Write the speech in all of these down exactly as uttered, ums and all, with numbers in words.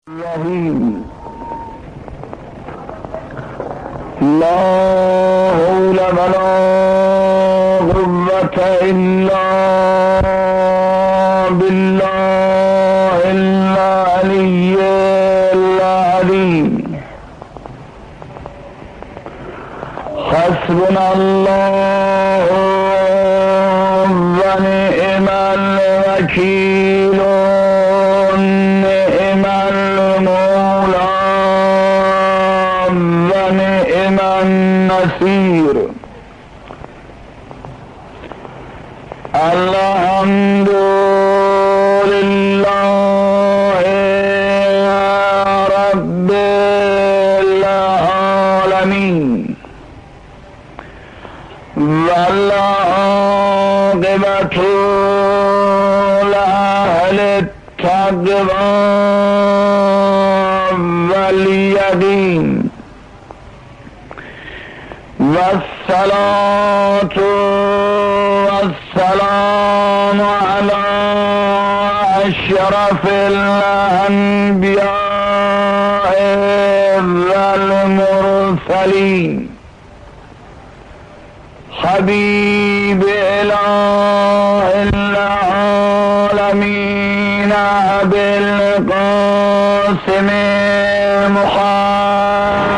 الرحیم لا حول ولا قوة الا بالله العلی العظیم حسبنا الله و نعم الوکیل نعم المولى و نعم النصير الحمد لله رب العالمين والعاقبة لأهل التقوى واليقين والصلاة والسلام على أشرف الأنبياء والمرسلين حبيب إله العالمين أبي القاسم محمد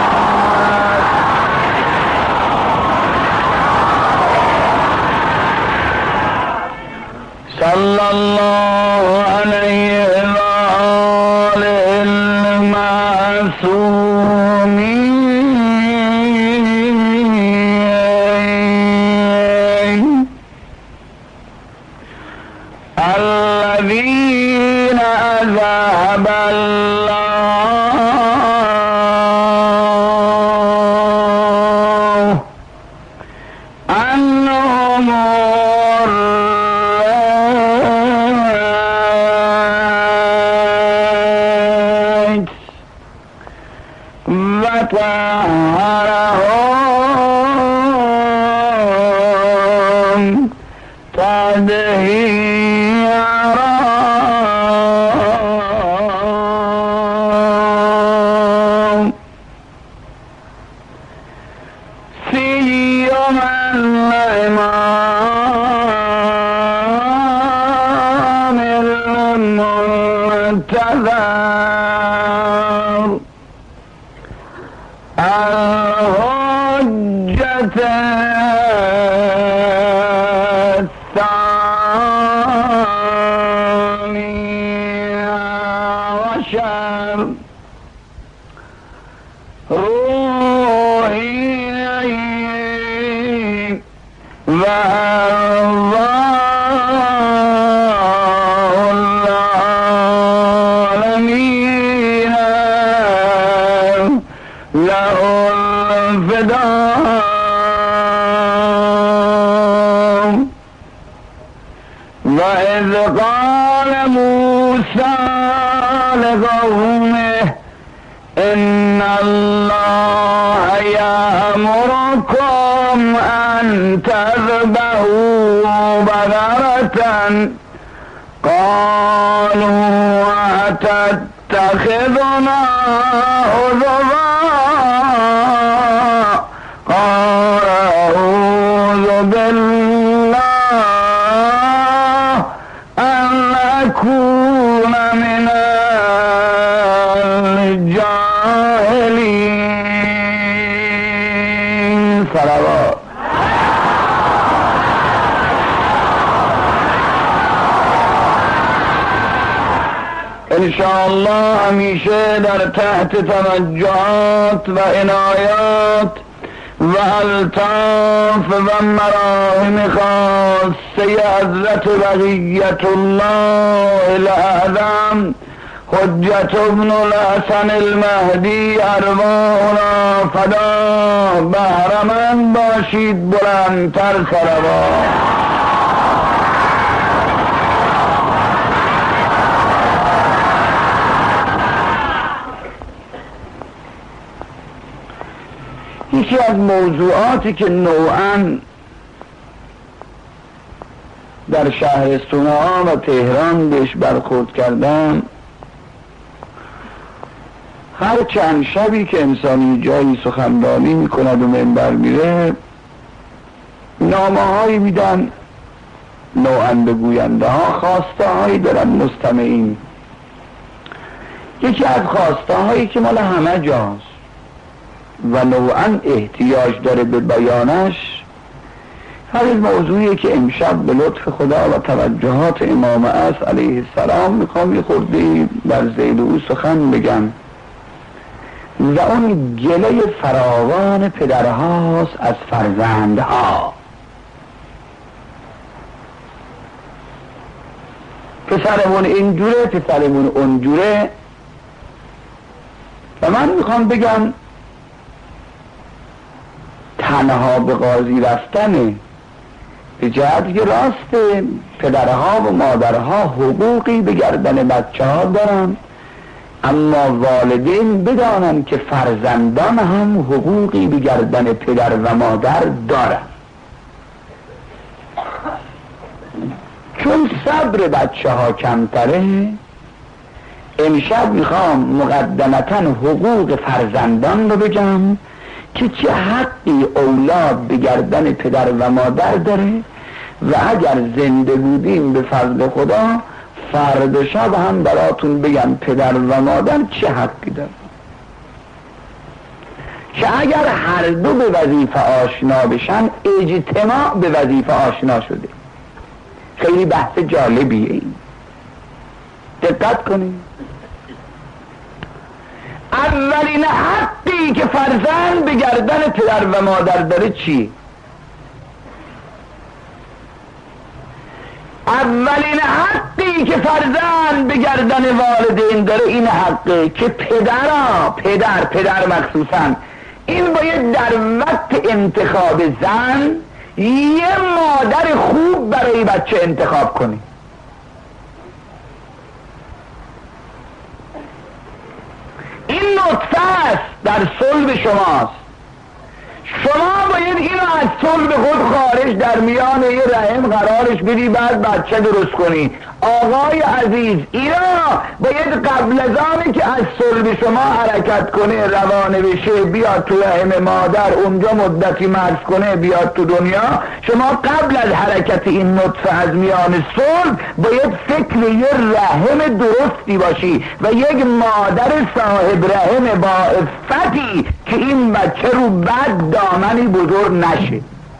صلى الله عليه وآله المعصومين الذين أذهب الله عنهم الرجس وطهرهم تطهيرا سيما الإمام المنتظر الحجة الثانية عشر روحي وأرواح العالمين له الفداء وإذ قال موسى لقومه إن الله يأمركم أن تذبحوا بقرة قالوا أتتخذنا هزوا قال أعوذ بالله أن أكون من الجاهلين صلوات انشاءالله همیشه در تحت توجهات و عنایات و الطاف و مراهم خاصه حضرت بقیت الله الاعظم حجت ابن الحسن المهدی ارواحنا فدا بهرمند باشید. بلندتر صلوات. یکی از موضوعاتی که نوعاً در شهرستان‌ها و تهران بهش برخورد کردم هر چند شبی که انسانی جایی سخنرانی میکند و منبر میره، نامه هایی میدن، نوعا بگوینده ها خواسته هایی دارن مستمعین. یکی از خواسته هایی که مال همه جاست و نوعا احتیاج داره به بیانش، همین موضوعی که امشب به لطف خدا و توجهات امام عصر علیه السلام میخوام یه خورده در ذیل او سخن بگم، و اون گله فراوان پدرهاست از فرزندها. پسرمون اینجوره، پسرمون اونجوره. و من میخوام بگم تنها به قاضی رفتنه، به جهت که راست پدرها و مادرها حقوقی به گردن بچه ها دارن، اما والدین بدانن که فرزندان هم حقوقی به گردن پدر و مادر دارن. چون صبر بچه ها کمتره، امشب میخوام مقدمتا حقوق فرزندان رو بگم که چه حقی اولاد به گردن پدر و مادر داره، و اگر زنده بودیم به فضل خدا فردا شب هم براتون بگم پدر و مادر چه حقی داره، که اگر هر دو به وظیفه آشنا بشن اجتماع به وظیفه آشنا شده. خیلی بحث جالبیه این، دقت کنید. اولین حقی که فرزند به گردن پدر و مادر داره چی؟ اولین حقی که فرزند به گردن والدین داره این حقه که پدرها، پدر پدر مخصوصا، این باید در وقت انتخاب زن یه مادر خوب برای بچه انتخاب کنی. این نطفه است، در صلب شماست. شما باید اینو از صلب خود خارج در میان یه رحم قرارش بدی، بعد بچه درست کنی. آقای عزیز، اینا باید قبل از آنی که از صلب شما حرکت کنه، روانه بشه، بیاد تو رحم مادر، اونجا مدتی مکث کنه، بیاد تو دنیا، شما قبل از حرکت این نطفه از میان صلب باید فکر یه رحم درستی باشی و یک مادر صاحب رحم با عفتی که این بچه رو بد دامنی بزرگ نشه.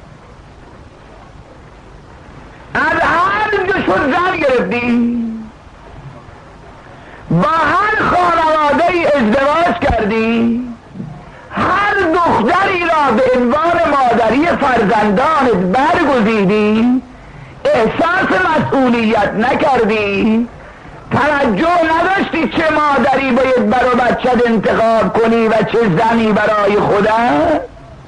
از هر جا شد زن گرفتی، با هر خانواده ازدواج کردی، هر دختری را به عنوان مادری فرزندانت برگزیدی، احساس مسئولیت نکردی، توجه نداشتی چه مادری باید برای بچت انتخاب کنی و چه زنی برای خودت.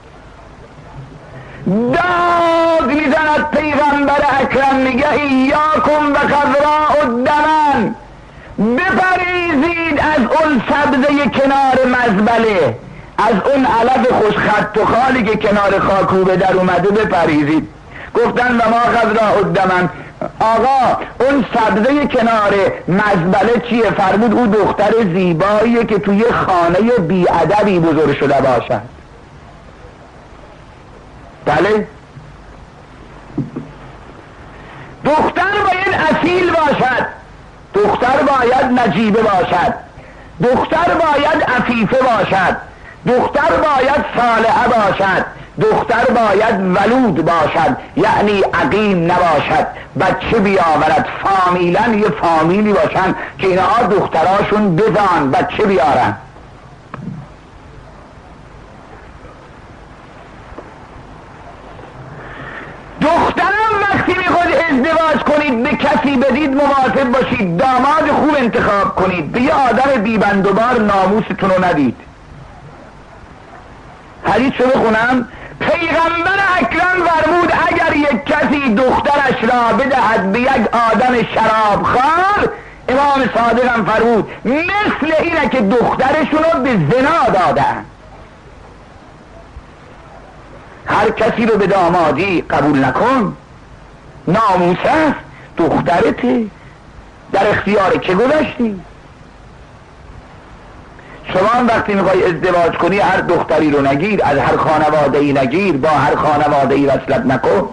داد میزند پیغمبر اکرم، میگه ایاکم و خضراء الدمن، بپریزید از اون سبزه کنار مزبله، از اون علف خوش خط و خالی که کنار خاکوبه در اومده بپریزید. گفتن و ما خضراء الدمن، آقا اون سبزه کنار مزبله چیه؟ فرمود او دختر زیباییه که توی خانه بیادبی بزرگ شده باشد. بله، دختر باید اصیل باشد، دختر باید نجیبه باشد، دختر باید عفیفه باشد، دختر باید صالحه باشد، دختر باید ولود باشد، یعنی عقیم نباشد، بچه بیاورد، فامیلن یه فامیلی باشن که اینها دختراشون بزن بچه بیارن. دخترم وقتی میخواد ازدواج کنید به کسی بدید مواظب باشید داماد خوب انتخاب کنید، به یه آدم بیبندوبار ناموستون رو ندید. حدیث رو بخونم، پیغمبر اکرم فرمود اگر یک کسی دخترش را بدهد به یک آدم شراب خوار، امام صادق هم فرمود مثل اینه که دخترشون رو به زنا دادن. هر کسی رو به دامادی قبول نکن، ناموس است، دخترته، در اختیار که گذاشتی. شما وقتی میخوای ازدواج کنی هر دختری رو نگیر، از هر خانواده ای نگیر، با هر خانواده ای وصلت نکن.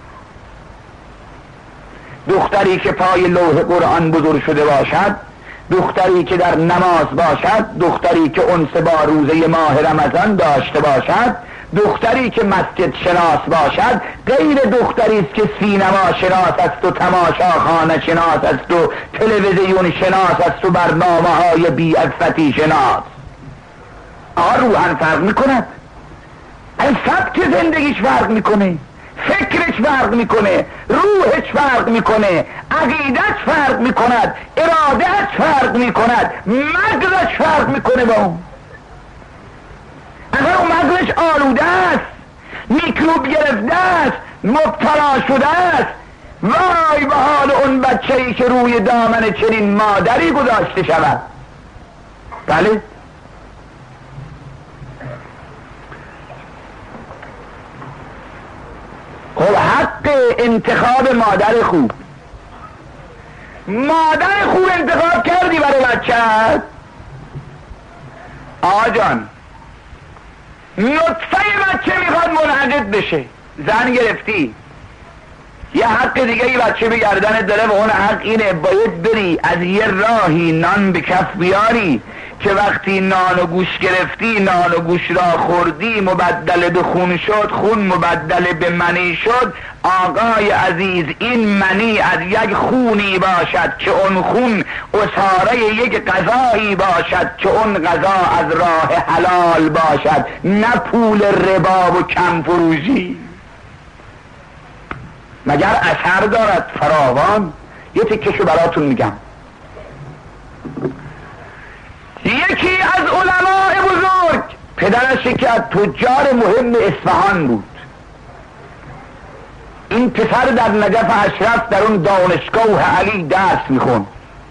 دختری که پای لوح قرآن بزرگ شده باشد، دختری که در نماز باشد، دختری که انس با روزه ماه رمضان داشته باشد، دختری که مسجد شناس باشد، غیر دختری است که سینما شناس است و تماشاخانه شناس است و تلویزیون شناس است و برنامه های بی‌عفتی شناس. آه روحاً فرق میکند، این سبک زندگیش فرق میکنه، فکرش فرق میکنه، روحش فرق میکنه، عقیدش فرق میکند، ارادهش فرق میکند، مغزش فرق میکنه با اون. اگر اون مغزش آلوده است، میکروب گرفته است، مبتلا شده است، وای به حال اون بچه‌ای که روی دامن چنین مادری گذاشته شود. بله خب حق انتخاب مادر خوب، مادر خوب انتخاب کردی برای بچه‌ت؟ آقا جان نطفه بچه میخواد منعقد بشه، زن گرفتی، یه حق دیگه ای بچه به گردنت داره و اون حق اینه باید بری از یه راهی نان به کف بیاری که وقتی نان و گوش گرفتی، نان و گوش را خوردی، مبدل به خون شد، خون مبدل به منی شد. آقای عزیز این منی از یک خونی باشد که اون خون اساره یک غذایی باشد که اون غذا از راه حلال باشد، نه پول ربا و کم فروشی. مگر اثر دارد فراوان؟ یه تکشو براتون میگم. یکی از علماء بزرگ، پدرش یکی از تجار مهم اصفهان بود. این پسر در نجف اشرف در اون دانشگاه علی درس میخوند.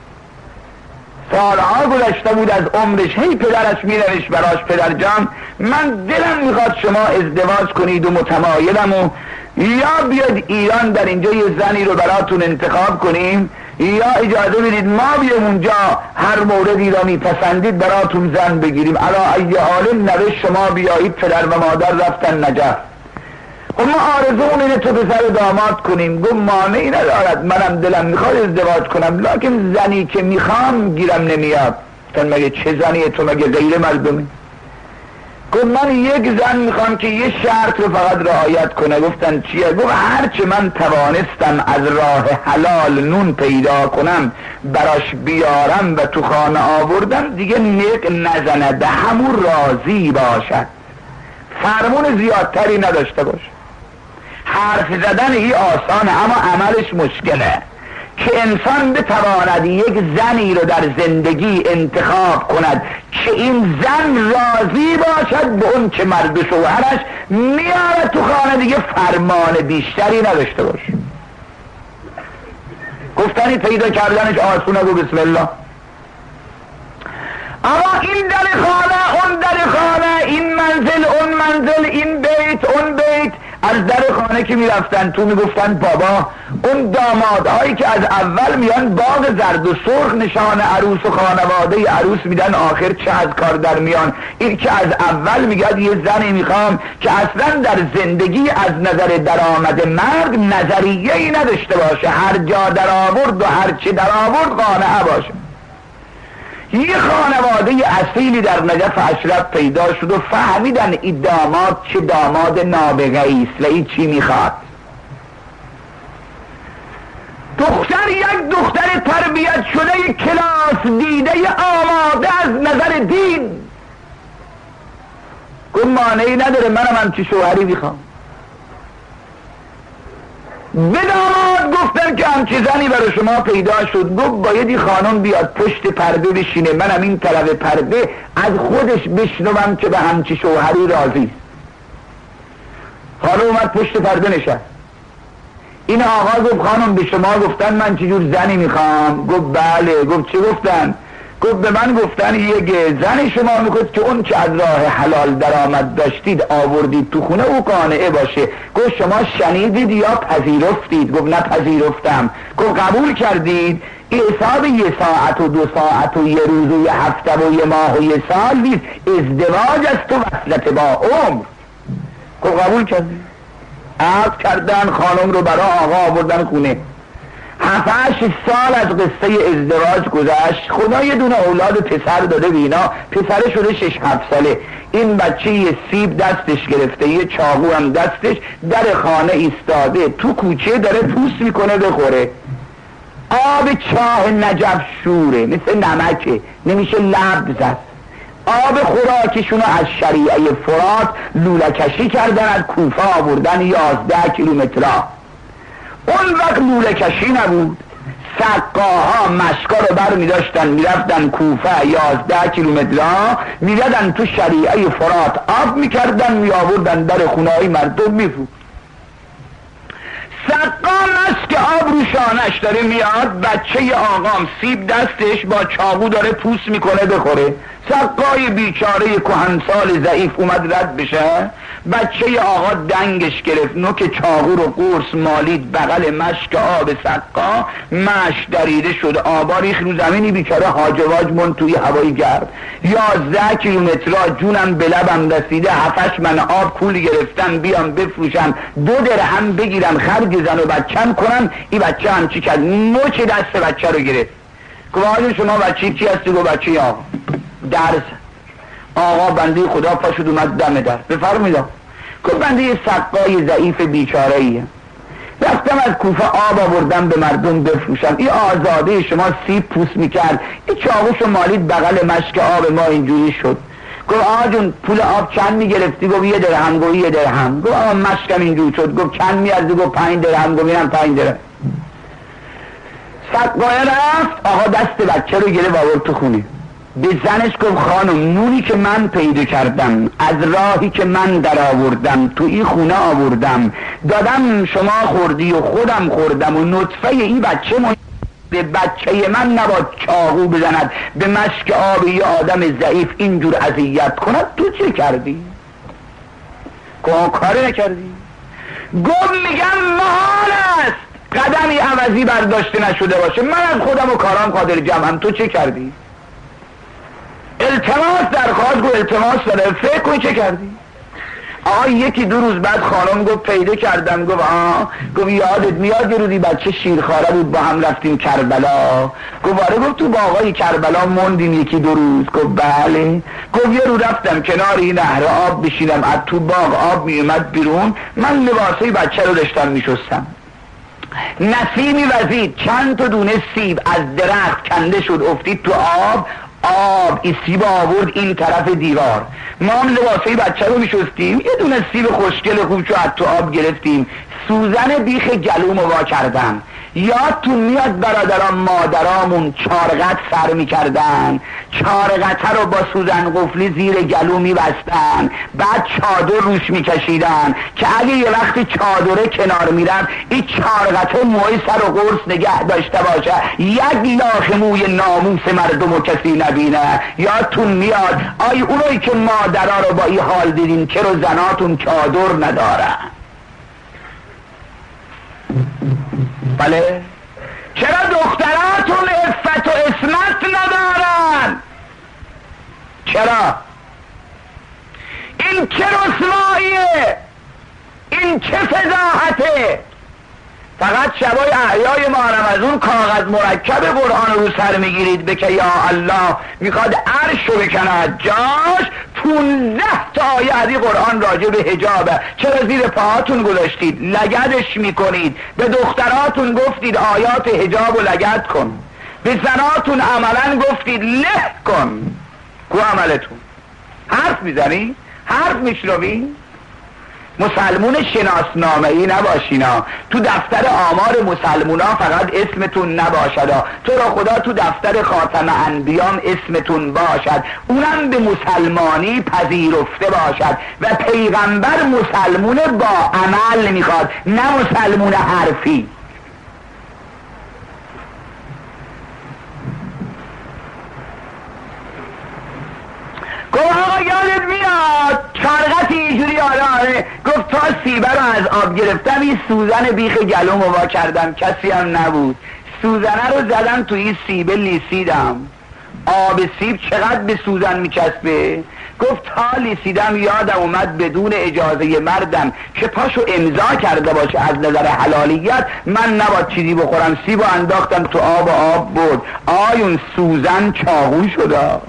سالها گذشته بود از عمرش، هی پدرش میرنش براش، پدر جان من دلم میخواد شما ازدواج کنید و متمایلم و یا بیاد ایران در اینجا یه زنی رو براتون انتخاب کنیم، یا اجازه بدید ما بیام اونجا هر موردی را میپسندید براتون زن بگیریم. علا ای حال نوه شما بیایید. پدر و مادر رفتن نجف. خب ما آرزومون اینه تو پسر داماد کنیم. گفت مانعی ندارد، منم دلم میخواد ازدواج کنم، لکن زنی که میخوام گیرم نمیاد. گفتن مگه چه زنیه تو، مگه غیر مردمی؟ گفت من یک زن میخوام که یه شرط رو فقط رعایت کنه. گفتن چیه؟ گفت هرچه من توانستم از راه حلال نون پیدا کنم براش بیارم و تو خانه آوردم، دیگه نق نزنه، همون راضی باشد، فرمون زیادتری نداشته باشه. حرف زدن هی آسانه اما عملش مشکله. که انسان بتواند یک زنی رو در زندگی انتخاب کند که این زن راضی باشد به اون که مرد و شوهرش میاره تو خانه، دیگه فرمان بیشتری نداشته باشه. گفتنی پیدا کردنش آسونه، گو بسم الله. اما این در خانه، اون در خانه، این منزل، اون منزل، این بیت، اون بیت، از در خانه که میرفتن تو میگفتن بابا اون دامادهایی که از اول میان باغ زرد و سرخ نشان عروس و خانواده عروس میدن، آخر چه از کار در میان؟ این که از اول میگه یه زنی میخوام که اصلا در زندگی از نظر درآمد مرد نظریه ای نداشته باشه، هر جا در آورد و هر چه در آورد قانع باشه. یه خانواده اصیلی در نجف اشرف پیدا شد و فهمیدن این داماد چه داماد نابغه ایست و این چی میخواد. دختر یک دختر تربیت شده، کلاس دیده، آماده از نظر دین. گفت مانعی نداره، منم همچی شوهری میخوام. به داماد گفتن که همچی زنی برای شما پیدا شد. گفت باید این خانم بیاد پشت پرده بشینه، منم این طرف پرده از خودش بشنوم که به همچی شوهری راضی. خانم اومد پشت پرده نشست. این آقا گفت خانم به شما گفتن من چجور زنی میخوام؟ گفت بله. گفت چه گفتن؟ گفت به من گفتن یک زن شما میخواد که اون که از راه حلال درآمد داشتید آوردید تو خونه او قانعه باشه. گفت شما شنیدید یا پذیرفتید؟ گفت نه پذیرفتم. گفت قبول کردید؟ این حساب یه ساعت و دو ساعت و یه روز و یه هفته و یه ماه و یه سال نیست. ازدواج است تو وصلت با عمر. که قبول کردی؟ عقد کردن خانم رو برای آقا آوردن خونه، هفت سال از قصه ازدواج گذشت، خدا یه دونه اولاد پسر داده بینا، پسر شده شش هفت ساله. این بچه یه سیب دستش گرفته، یه چاقو هم دستش، در خانه ایستاده تو کوچه داره پوست میکنه بخوره. آب چاه نجف شوره، مثل نمکه، نمیشه لب زد. آب خوراکشونو از شریعه فرات لوله کشی کردن، از کوفه آوردن یازده کیلومتر. اون وقت لوله کشی نبود، سقاها مشکا رو بر می داشتن می رفتن کوفه یازده کیلومتر، می دادن تو شریعه فرات آب می کردن، می آوردن در خونه های مردم می فروختن. سقام است که آب رو شانش داره میاد، بچه آقام سیب دستش با چاقو داره پوست میکنه بخوره. سقای بیچاره کهنسال ضعیف اومد رد بشه، بچه آقا دنگش گرفت، نوک چاقو رو قرص مالید بغل مشک آب سقا، مش دریده شد، آبا ریخت رو زمینی، بیچاره هاجواج من توی هوای گرد. یازده کیلومتر جونم به لبم رسیده، هفتش من آب کول گرفتن بیام بفروشم، دو درهم بگیرم خرج زن و بچم کنم. این بچه هم چی کرد؟ مچ دست بچه رو گرفت. گفت شما بچه چی هستی؟ گفت بچه آقا. درس آقا بنده خدا پاشد اومد دم در، بفرمایید. گفت بنده یه سقای ضعیف بیچاره ایه، رفتم از کوفه آب آوردم به مردم بفروشم. این آزاده شما سیب پوست میکرد، این چاقوشو مالید بغل مشک آب ما اینجوری شد. گفت آقا جون پول آب چند میگرفتی؟ گفت یه درهم. گفت یه درهم. گفت آقا مشکم اینجور شد. گفت چند میارزی؟ گفت پنج درهم. گفت اینم پنج درهم. سقای رفت، آقا دست بچه رو گرفت آورد تو خونه، به زنش گفت خانم نوری که من پیدا کردم از راهی که من در آوردم تو این خونه آوردم دادم، شما خوردی و خودم خوردم و نطفه این بچه من به بچه من نباید چاقو بزند، به مشک آب یه آدم ضعیف اینجور اذیت کند. تو چه کردی؟ گفت کاری نکردی. گفت میگم محال است قدمی عوضی برداشته نشده باشه، من از خودم و کارام قادر جمعم. تو چه کردی؟ التماس درخواست. گفت التماس داره، فکر کن چه کردی؟ آقا یکی دو روز بعد خانم گفت پیدا کردم. گفت آه. گفت یادت میاد یه روزی بچه شیرخواره بود با هم رفتیم کربلا؟ گفت آره. گفت تو باغای کربلا موندیم یکی دو روز؟ گفت بله. گفت یه رو رفتم کنار این نهر آب بشینم، از تو باغ آب میومد بیرون، من لباسای بچه رو داشتم میشستم، نسیمی وزید، چند تا دونه سیب از درخت کنده شد افتید تو آب، آب این سیب آورد این طرف دیوار، ما هم لباسای بچه رو میشستیم، یه دونه سیب خوشگل خوب شو از تو آب گرفتیم، سوزن بیخ گلوم وا کردم. یادتون میاد برادران مادرامون چارقط سر میکردن، چارقطه رو با سوزن قفلی زیر گلو میبستن، بعد چادر روش میکشیدن که اگه یه وقتی چادره کنار میرم این چارقطه موی سر و قرص نگه داشته باشه، یک لاخ موی ناموس مردم و کسی نبینه. یادتون میاد؟ آی اونایی که مادرها رو با این حال دیدین که رو زناتون چادر ندارن؟ بله. چرا دختراتون عفت و عصمت ندارن؟ چرا؟ این چه رسواییه؟ این چه فضاحته؟ فقط شبای احیای ماه رمضان کاغذ مرکب قرآن رو سر میگیرید بکه یا الله میخواد عرش رو بکنه از جاش، پونزده تا آیه از این قرآن راجع به حجابه، چرا زیر پاهاتون گذاشتید؟ لگدش میکنید. به دختراتون گفتید آیات حجاب و لگد کن، به زناتون عملا گفتید له کن. کو عملتون؟ حرف میزنی؟ حرف میشنوی؟ مسلمون شناسنامه‌ای نباشینا، تو دفتر آمار مسلمونا فقط اسمتون نباشد، تو را خدا تو دفتر خاتم انبیام اسمتون باشد، اونم به مسلمانی پذیرفته باشد و پیغمبر مسلمون با عمل میخواد، نه مسلمون حرفی. گفت آقا یادت میاد چارقتی اینجوری؟ آره آره. گفت تا سیبه رو از آب گرفتم این سوزن بیخ گلوم وا کردم، کسی هم نبود، سوزنه رو زدن توی سیب لیسیدم، آب سیب چقدر به سوزن میچسبه؟ گفت تا لیسیدم یادم اومد بدون اجازه مردم که پاشو امضا کرده باشه از نظر حلالیت من نباید چیزی بخورم، سیبو انداختم تو آب و آب بود، آیون سوزن چاقو شده.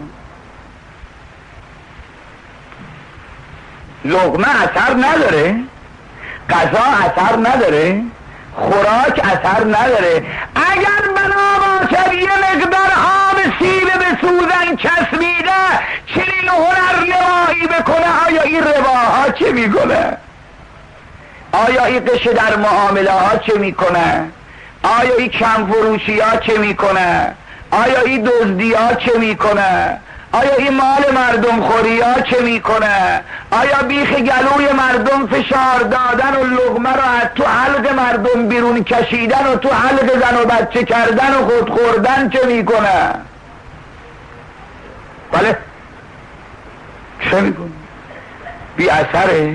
لقمه اثر نداره، غذا اثر نداره، خوراک اثر نداره. اگر بنا باشد یه مقدار آب سیب به سوزن چسبیده چنین هنر نمایی بکنه، آیا این رباها چه میکنه؟ آیا این قشه در معامله ها چه میکنه؟ آیا این کم فروشی ها چه میکنه؟ آیا این دزدی ها چه میکنه؟ آیا این مال مردم خوری ها چه میکنه؟ آیا بیخ گلوی مردم فشار دادن و لقمه رو از تو حلق مردم بیرون کشیدن و تو حلق زن و بچه کردن و خود خوردن چه میکنه؟ بله چه میکنه؟ بی اثره.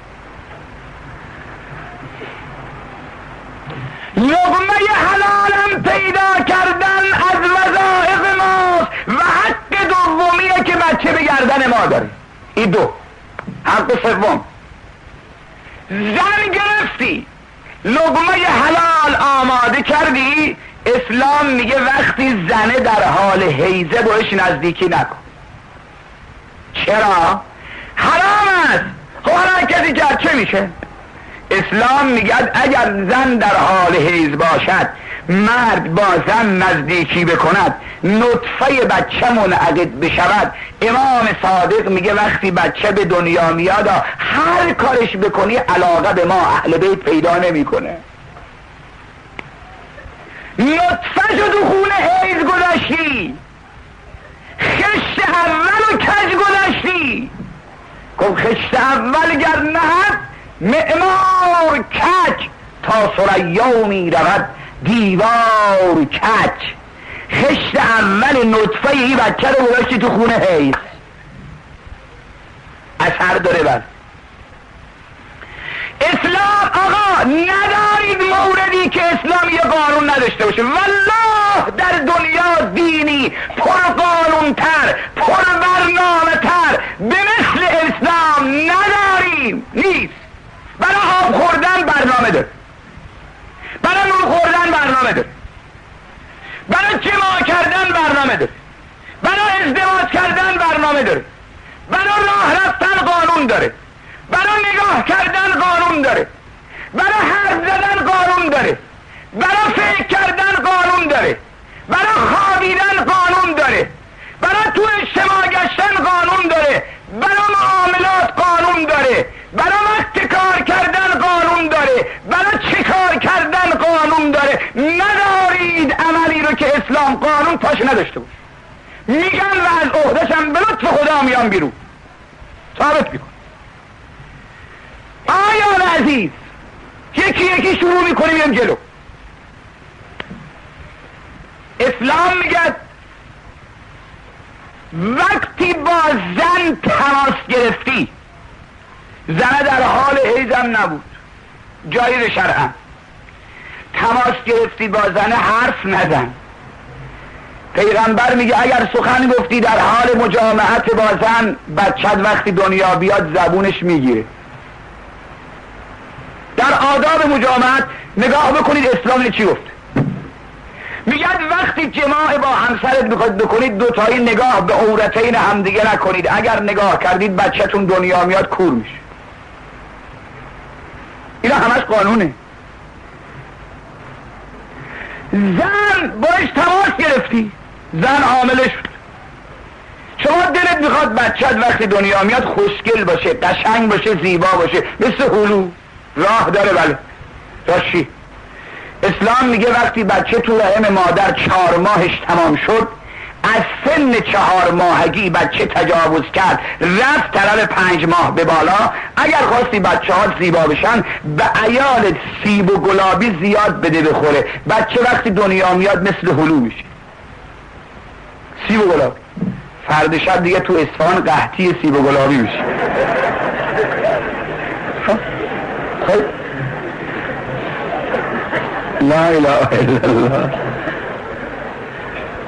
لقمه حلالم پیدا کردن از وظایف ماست و حق دومیه که بچه به گردن ما داره. این دو. حق سوم، زن گرفتی لقمه حلال آماده کردی، اسلام میگه وقتی زنه در حال حیضه باش نزدیکی نکن. چرا؟ حرام است. خب هر کسی کرد چه میشه؟ اسلام میگه اگر زن در حال حیض باشد مرد با زن نزدیکی بکند نطفه بچه منعقد بشود، امام صادق میگه وقتی بچه به دنیا میاد هر کارش بکنی علاقه به ما اهل بیت پیدا نمیکنه. نطفه شو تو خون حیض گذاشتی، خشت اول و کج گذاشتی. گفت خشت اول گر نهد معمار کج، تا ثریا می رود دیوار کج. خشت اول نطفه ای بچه رو گذاشتی تو خونه حیض، اثر داره بر اسلام. آقا ندارید موردی که اسلام یه قانون نداشته باشه. والله در دنیا دینی پر قانون تر پر برنامه تر به مثل اسلام نداریم، نیست. برای آب خوردن برنامه داره، برای نون خوردن برنامه داره، برای جماع کردن برنامه داره، برای ازدواج کردن برنامه داره، برای راه رفتن قانون داره، برای نگاه کردن قانون داره، برای حرف زدن قانون داره، برای فکر کردن قانون داره، برای خوابیدن قانون داره، برای تو اجتماع گشتن قانون داره، برای معاملات قانون داره، برای وقت کار کردن قانون داره، برای چه کار کردن قانون داره. ندارید عملی رو که اسلام قانون پاش نداشته باشه. میگن و از عهدهشم به لطف خدا میان بیرون ثابت میکن. آیا عزیز یکی یکی شروع میکنیم یم جلو. اسلام میگه وقتی با زن تماس گرفتی، زن در حال حیضم نبود، جایز شرعا، تماس گرفتی با زن حرف نزن. پیغمبر میگه اگر سخن گفتی در حال مجامعت با زن، بچت وقتی دنیا بیاد زبونش میگیره. در آداب مجامعت نگاه بکنید اسلام چی گفت. میگه وقتی جماع با همسرت میخواید بکنید دوتایی نگاه به عورتین همدیگه نکنید. اگر نگاه کردید بچه‌تون دنیا میاد کور میشه. اینا همش قانونه. زن باش تماس گرفتی، زن حامله شد، شما دلت میخواد بچه‌ت وقتی دنیا میاد خوشگل باشه، قشنگ باشه، زیبا باشه، مثل هلو راه داره. بله راشی. اسلام میگه وقتی بچه تو رحم مادر چهار ماهش تمام شد، از سن چهار ماهگی بچه تجاوز کرد رفت طرف پنج ماه به بالا، اگر خواستی بچه ها زیبا بشن به عیال سیب و گلابی زیاد بده بخوره. بچه وقتی دنیا میاد مثل هلو میشه، سیب و گلابی. فرد شب دیگه تو اصفهان قحطی سیب و گلابی میشه. لا اله الا الله.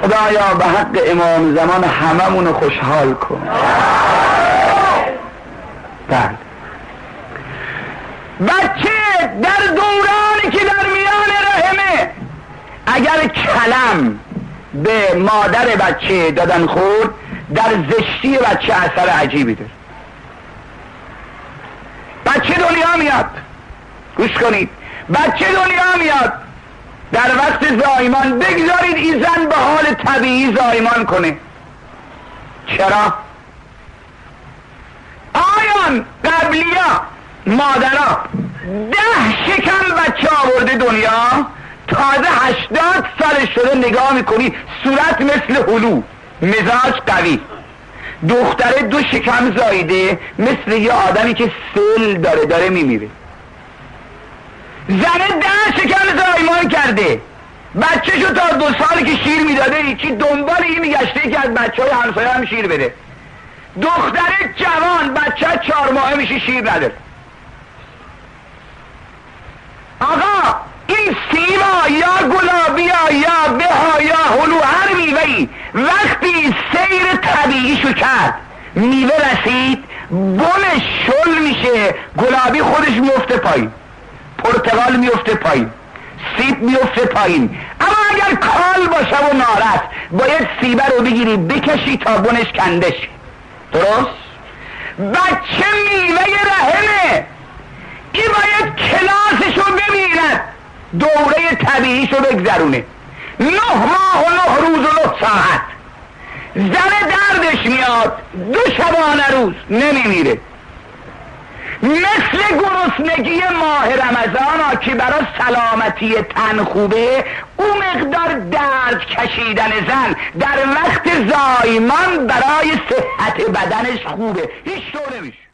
خدایا به حق امام زمان هممونو خوشحال کن. بله بچه در دورانی که در میان رحمه اگر کلم به مادر بچه دادن خورد در زشتی بچه اثر عجیبی داره. بچه دنیا میاد، گوش کنید، بچه دنیا میاد در وقت زایمان بگذارید این زن به حال طبیعی زایمان کنه. چرا؟ آیان قبلیا مادرها ده شکم بچه آورده دنیا، تازه هشتاد سال شده نگاه میکنی صورت مثل هلو، مزاج قوی، دختره دو شکم زایده مثل یه آدمی که سل داره داره میمیره. زنه ده شکم زایمان کرده، بچه شو تا دو سال که شیر میداده یکی دنبال این میگشته که از بچه های همسایه هم شیر بده. دختره جوان بچه چهار ماهه میشه شیر نداره. آقا این سیما یا گلابی یا بها یا هلو هر میوهی وقتی سیر طبیعیشو کرد میوه رسید بن شل میشه، گلابی خودش میفته پایین، پرتقال میفته پایین، سیب میفته پایین. اما اگر کال باشه و نارس باید سیبه رو بگیری بکشی تا بنش کندش. درست؟ بچه میوه رحمه، این باید کلاسشو ببیند، دوره طبیعیشو بگذرونه، نه ماه و نه روز و نه ساعت. زن دردش میاد دو شبانه روز نمیمیره. مثل گرسنگی ماه رمضان که برای سلامتی تن خوبه، او مقدار درد کشیدن زن در وقت زایمان برای صحت بدنش خوبه، هیچ طور نمیشه.